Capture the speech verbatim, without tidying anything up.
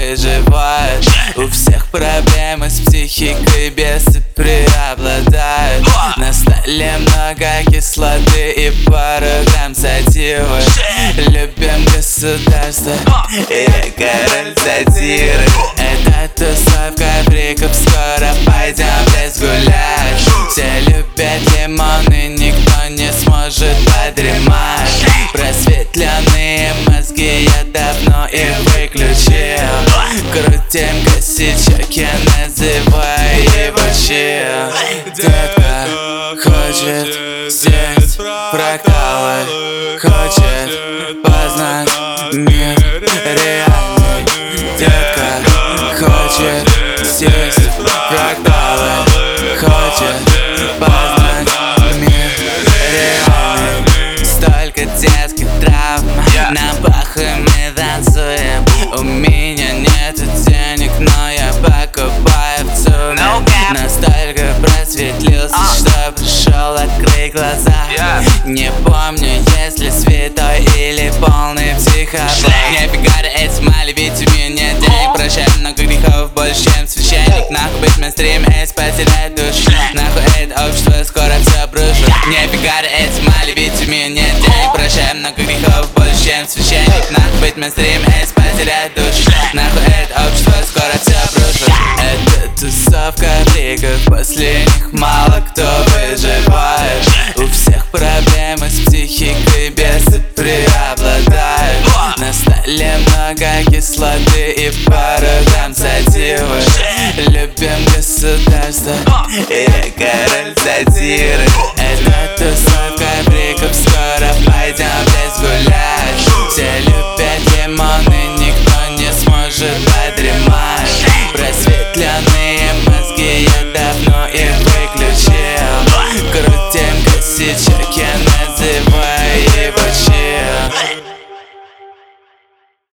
выживаешь. У всех проблемы с психикой, бесы преобладают. На столе много кислоты и пару грамм сативы. Любим государство и король сатиры. Это тусовка фриков, скоро пойдем в лес гулять. Все любят лимоны, никто не сможет подремать. Просветленные мозги, я давно их выключил. Крутим косячок, я называю его чил. Детка хочет съесть фракталы, хочет познать мир реальный. Детка хочет съесть фракталы, хочет познать мир реальный. Столько детских травм, на паху мы танцуем. У меня нету денег, но я покупаю в ЦУМе. Настолько просветлился, что пришел открыть глаза. Не помню, если святой или полный психоблок. Не фигари эти мали, ведь у меня нет денег. Прощаю много грехов, больше чем священник. Нахуй быть мейнстрим, эйс потерять душу. Нахуй это общество, скоро все брошу. Не фигари эти мали, ведь у меня нет денег. Прощаю много грехов, больше чем священник. Нахуй быть мейнстрим, эйс потерять душу. Нахуй это общество, скоро все брошу. Это тусовка фриков, после них мало кто выживает. У всех проблемы с психикой, бесы преобладают. На столе много кислоты и пару грамм сативы. Любим государство и король сатиры.